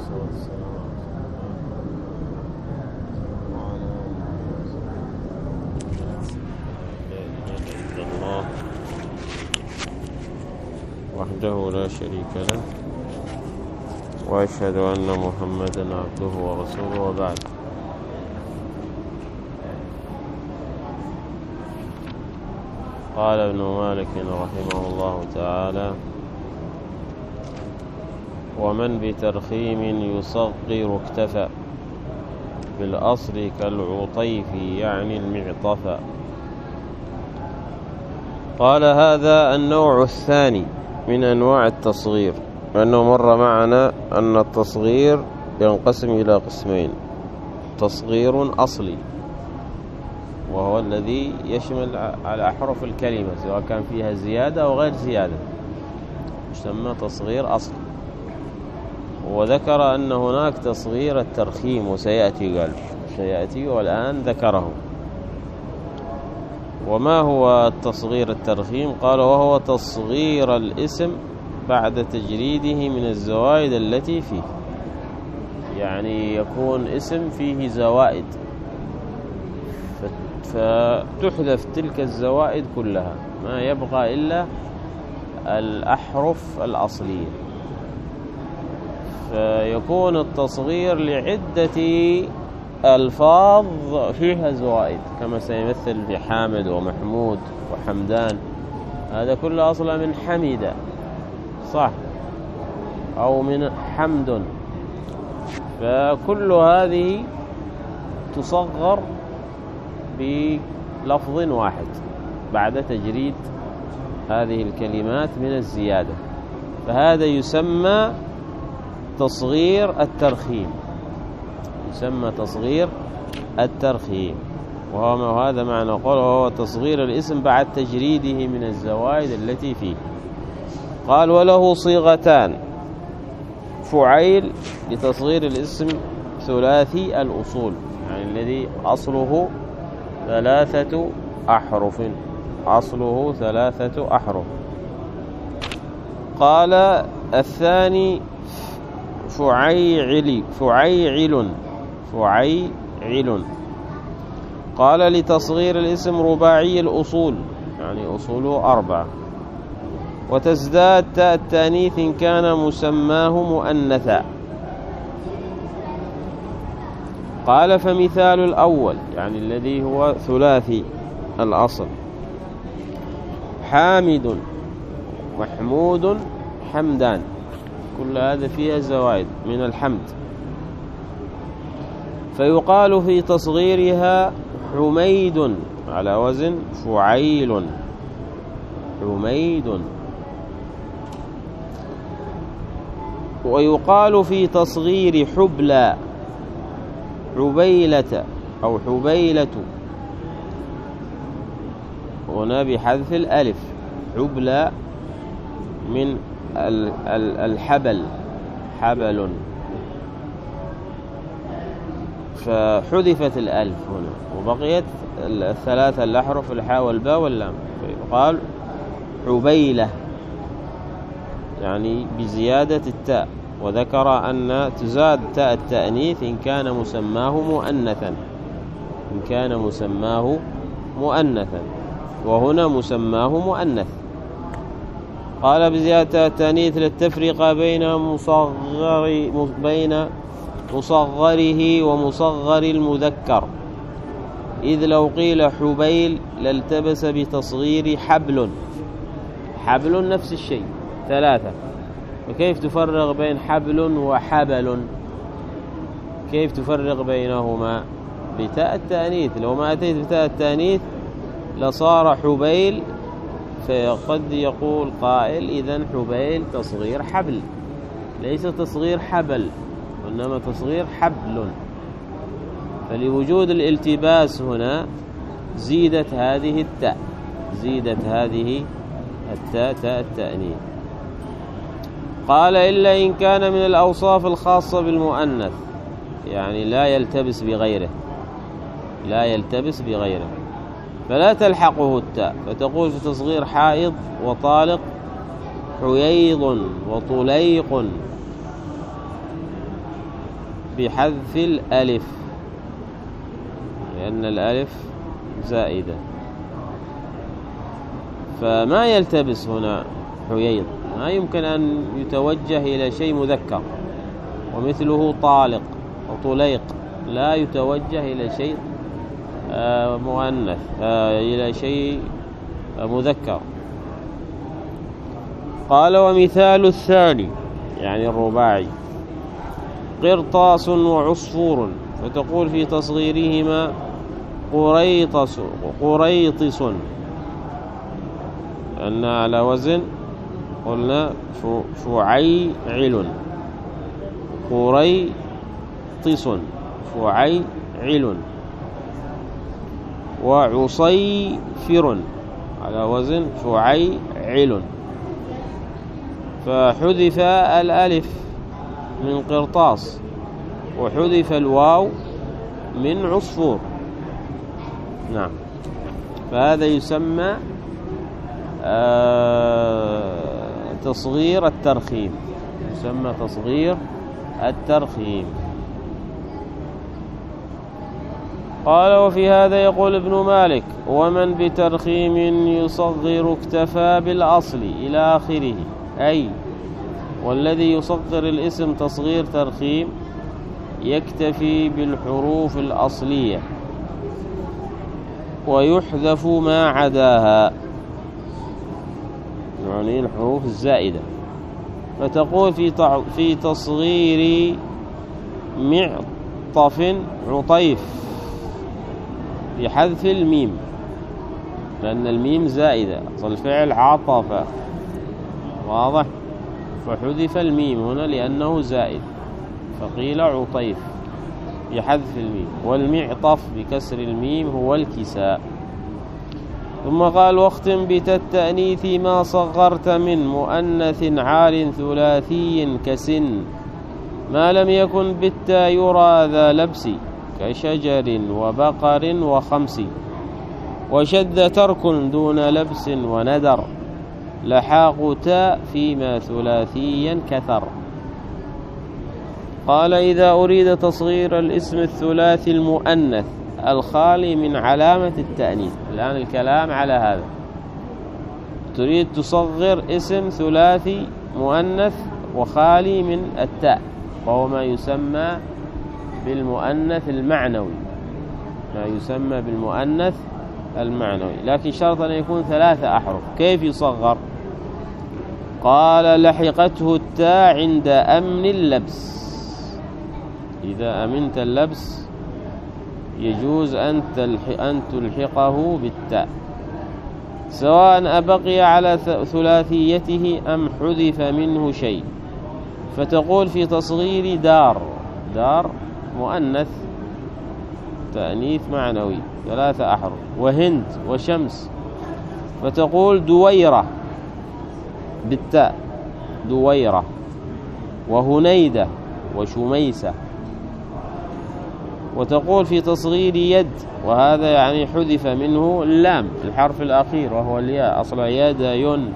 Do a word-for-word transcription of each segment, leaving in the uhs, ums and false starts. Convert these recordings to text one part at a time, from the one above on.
والصلاة والسلام على رسول الله وحده لا شريك له، وأشهد أن محمدا عبده ورسوله، وبعد. قال ابن مالك رحمه الله تعالى: ومن بترخيم يصغر اكتفى، بالأصل كالعطيف يعني المعطفى. قال: هذا النوع الثاني من أنواع التصغير، لأنه مر معنا أن التصغير ينقسم إلى قسمين: تصغير أصلي، وهو الذي يشمل على أحرف الكلمة سواء كان فيها زيادة أو غير زيادة، يسمى تصغير أصلي. وذكر أن هناك تصغير الترخيم، وسيأتي قال سيأتي والآن ذكره. وما هو التصغير الترخيم؟ قال: وهو تصغير الاسم بعد تجريده من الزوائد التي فيه. يعني يكون اسم فيه زوائد فتحذف تلك الزوائد كلها، ما يبقى إلا الأحرف الأصلية، فيكون التصغير لعدة ألفاظ فيها زوائد، كما سيمثل في حامد ومحمود وحمدان. هذا كله أصلا من حمد، صح، أو من حمد، فكل هذه تصغر بلفظ واحد بعد تجريد هذه الكلمات من الزيادة، فهذا يسمى تصغير الترخيم، يسمى تصغير الترخيم. وهو هذا معنى قوله: وهو تصغير الاسم بعد تجريده من الزوائد التي فيه. قال: وله صيغتان: فعيل لتصغير الاسم ثلاثي الأصول، يعني الذي أصله ثلاثة أحرف، أصله ثلاثة أحرف. قال: الثاني فعيعل فعيعل فعيعل قال: لتصغير الاسم رباعي الأصول، يعني أصوله أربعة، وتزداد تاء التأنيث إن كان مسماه مؤنثا. قال: فمثال الأول، يعني الذي هو ثلاثي الأصل: حامد، محمود، حمدان، كل هذا فيها زوائد من الحمد. فيقال في تصغيرها حميد على وزن فعيل، حميد. ويقال في تصغير حبلى حبيلة أو حبيلة، هنا بحذف الألف، حبلى من الحبل، حبل، فحذفت الألف هنا وبقيت الثلاثة الأحرف الحاء والباء واللام، فيقال حبيلة يعني بزيادة التاء. وذكر أن تزاد تاء التأنيث إن كان مسماه مؤنثا، إن كان مسماه مؤنثا، وهنا مسماه مؤنث. قال: بزيادة التأنيث للتفرقة بين مصغر بين مصغره ومصغر المذكر، إذ لو قيل حبيل لالتبس بتصغير حبل، حبل نفس الشيء ثلاثة، وكيف تفرق بين حبل وحبل؟ كيف تفرق بينهما؟ بتاء التأنيث. لو ما أتيت بتاء التأنيث لصار حبيل، فقد يقول قائل: إذن حبيل تصغير حبل، ليس تصغير حبل، وإنما تصغير حبل. فلوجود الالتباس هنا زيدت هذه التاء، زيدت هذه التاء تاء التأنيث. قال: إلا إن كان من الأوصاف الخاصة بالمؤنث، يعني لا يلتبس بغيره، لا يلتبس بغيره، فلا تلحقه التاء، فتقول في تصغير حائض وطالق حييض وطليق، بحذف الألف لأن الألف زائدة، فما يلتبس هنا حييض، ما يمكن أن يتوجه إلى شيء مذكر، ومثله طالق وطليق لا يتوجه إلى شيء مؤنث، إلى شيء مذكر. قال ومثال الثاني يعني الرباعي قرطاس وعصفور، فتقول في تصغيرهما قريطس قريطس، أن على وزن قلنا فعيعل، قريطس فعيعل، وعصيفر على وزن فعيعل، فحذف الألف من قرطاس وحذف الواو من عصفور. نعم، فهذا يسمى آه تصغير الترخيم، يسمى تصغير الترخيم. قال وفي هذا يقول ابن مالك ومن بترخيم يصغر اكتفى بالأصل إلى آخره، أي والذي يصغر الاسم تصغير ترخيم يكتفي بالحروف الأصلية ويحذف ما عداها، يعني الحروف الزائدة. فتقول في في تصغير معطف عطيف بحذف الميم، لأن الميم زائدة، أصل الفعل عطف، واضح؟ فحذف الميم هنا لأنه زائد، فقيل عطيف بحذف الميم. والمعطف بكسر الميم هو الكساء. ثم قال واختم بتا التأنيث ما صغرت من مؤنث عال ثلاثي كسن، ما لم يكن بالتا يرى ذا لبس كشجر وبقر وخمس، وشد ترك دون لبس وندر، لحاق تاء فيما ثلاثيا كثر. قال إذا أريد تصغير الاسم الثلاثي المؤنث الخالي من علامة التأنيث، الآن الكلام على هذا، تريد تصغر اسم ثلاثي مؤنث وخالي من التاء، وهو ما يسمى بالمؤنث المعنوي، ما يسمى بالمؤنث المعنوي، لكن شرط أن يكون ثلاثة أحرف. كيف يصغر؟ قال لحقته التاء عند أمن اللبس، إذا أمنت اللبس يجوز أن تلحقه بالتاء، سواء أبقي على ثلاثيته أم حذف منه شيء. فتقول في تصغير دار، دار مؤنث تأنيث معنوي ثلاثة أحرف، وهند وشمس، فتقول دويرة بالتاء دويرة، وهنيدة وشميسة. وتقول في تصغير يد، وهذا يعني حذف منه اللام الحرف الأخير وهو الياء، أصل يد ين.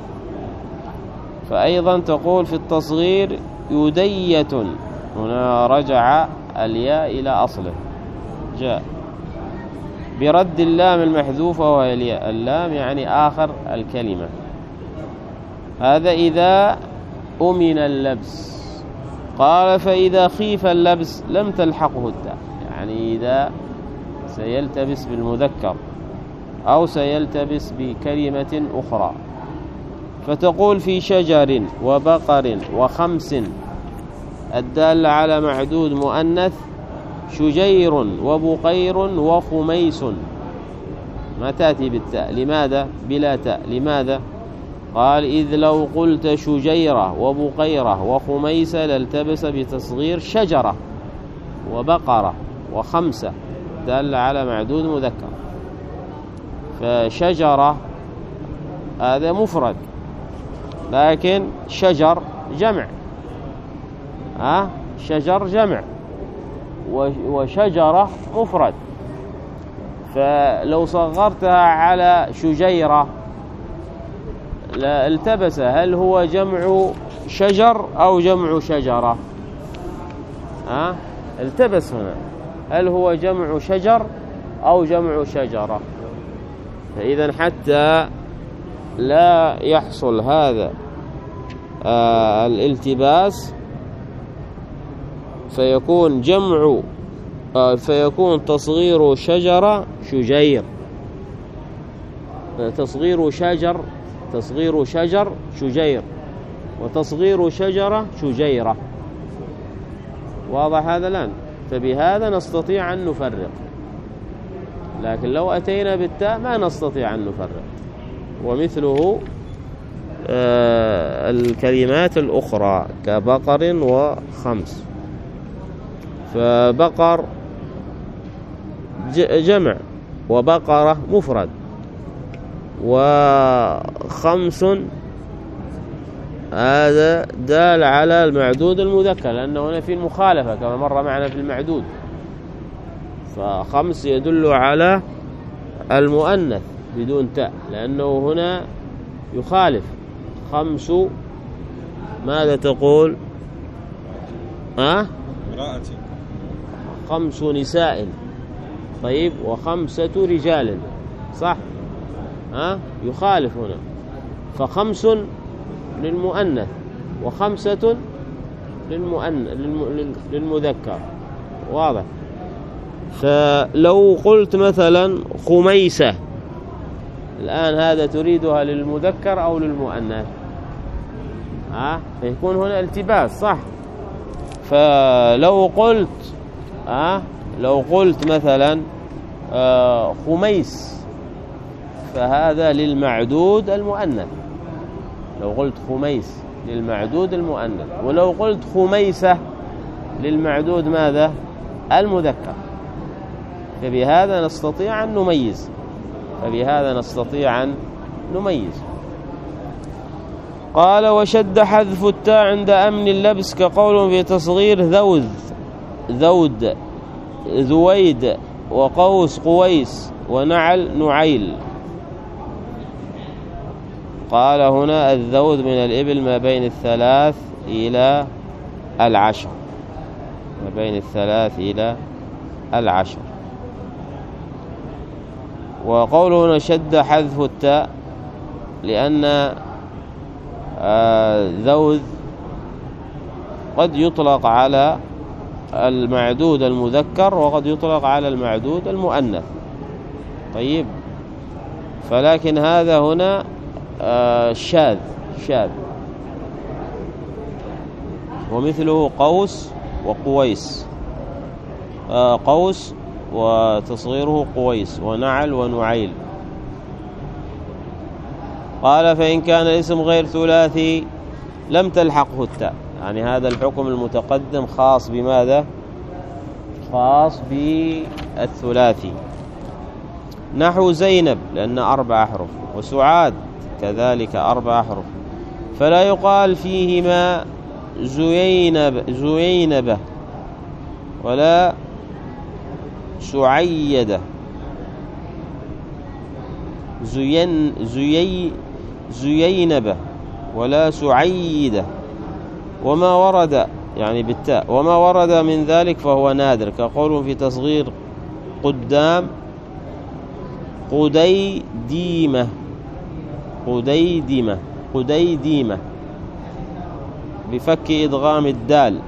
فأيضا تقول في التصغير يدية، هنا رجع الياء إلى أصله، جاء برد اللام المحذوفة وهي الياء، اللام يعني آخر الكلمة. هذا إذا أمن اللبس. قال فإذا خيف اللبس لم تلحقه التاء، يعني إذا سيلتبس بالمذكر أو سيلتبس بكلمة أخرى. فتقول في شجر وبقر وخمس الدال على معدود مؤنث شجير وبقير وخميس، ما تأتي بالتاء. لماذا بلا تاء؟ لماذا؟ قال إذ لو قلت شجيرة وبقيرة وخميسة لالتبس بتصغير شجرة وبقرة وخمسة دل على معدود مذكر. فشجرة هذا مفرد، لكن شجر جمع، ها شجر جمع، وشجرة مفرد. فلو صغرتها على شجيرة لا التبس، هل هو جمع شجر أو جمع شجرة؟ ها التبس هنا، هل هو جمع شجر أو جمع شجرة؟ فإذا حتى لا يحصل هذا آه الالتباس فيكون جمع آه فيكون تصغير شجرة شجير، تصغير شجر تصغير شجر شجير، وتصغير شجرة شجيرة. واضح هذا الآن؟ فبهذا نستطيع أن نفرق، لكن لو أتينا بالتاء ما نستطيع أن نفرق. ومثله آه الكلمات الأخرى كبقر وخمس، فبقر جمع وبقرة مفرد، وخمس هذا دال على المعدود المذكر، لأنه هنا في المخالفة كما مر معنا في المعدود، فخمس يدل على المؤنث بدون تاء، لأنه هنا يخالف. خمس ماذا تقول؟ ها؟ امرأتي. خمس نساء، طيب، وخمسة رجال، صح؟ ها؟ يخالف هنا، فخمس للمؤنث وخمسة للمؤنث للمذكر. واضح؟ فلو قلت مثلا خميسة الآن، هذا تريدها للمذكر أو للمؤنث؟ ها؟ فيكون هنا التباس، صح؟ فلو قلت ها لو قلت مثلا آه خميس، فهذا للمعدود المؤنث. لو قلت خميس للمعدود المؤنث، ولو قلت خميسة للمعدود ماذا؟ المذكر. فبهذا نستطيع أن نميز فبهذا نستطيع أن نميز قال وشد حذف التاء عند أمن اللبس كقول في تصغير ذوذ ذود ذويد، وقوس قويس، ونعل نعيل. قال هنا الذوذ من الإبل ما بين الثلاث إلى العشر، ما بين الثلاث إلى العشر. وقوله هنا شد حذف التاء لأن ذوذ قد يطلق على المعدود المذكر وقد يطلق على المعدود المؤنث. طيب، فلكن هذا هنا شاذ شاذ. ومثله قوس وقويس، قوس وتصغيره قويس، ونعل ونعيل. قال فإن كان الاسم غير ثلاثي لم تلحقه التاء، يعني هذا الحكم المتقدم خاص بماذا؟ خاص بالثلاثي. نحو زينب لأن أربع أحرف، وسعاد كذلك أربع أحرف، فلا يقال فيهما زينب زينبة ولا سعيدة، زين زي زينبة ولا سعيدة. وما ورد يعني بالتاء، وما ورد من ذلك فهو نادر، كقول في تصغير قدام قديديمة قديديمة قديديمة بفك إدغام الدال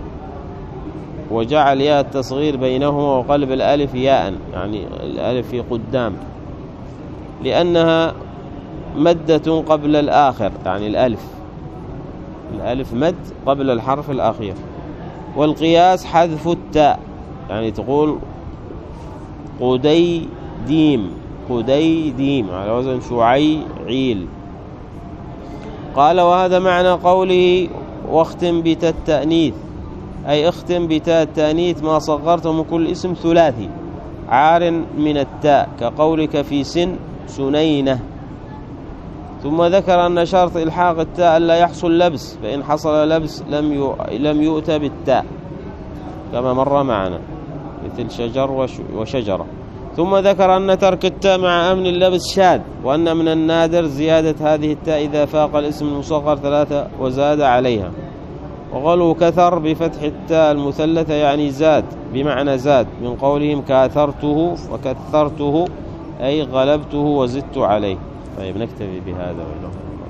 وجعل ياء التصغير بينهما وقلب الألف ياء، يعني الألف في قدام، لأنها مدة قبل الآخر، يعني الألف الألف مد قبل الحرف الأخير. والقياس حذف التاء، يعني تقول قديديم قديديم على وزن شعيعيل. قال وهذا معنى قوله واختم بتاء التأنيث، أي اختم بتاء التأنيث ما صغرته من كل اسم ثلاثي عار من التاء، كقولك في سن سنينة. ثم ذكر أن شرط إلحاق التاء لا يحصل لبس، فإن حصل لبس لم لم يؤتى بالتاء كما مر معنا، مثل شجر وشجرة. ثم ذكر أن ترك التاء مع أمن اللبس شاذ، وأن من النادر زيادة هذه التاء إذا فاق الاسم المصغر ثلاثة وزاد عليها. وقالوا كثر بفتح التاء المثلثة يعني زاد بمعنى زاد، من قولهم كاثرته وكثرته أي غلبته وزدت عليه. طيب نكتفي بهذا والله.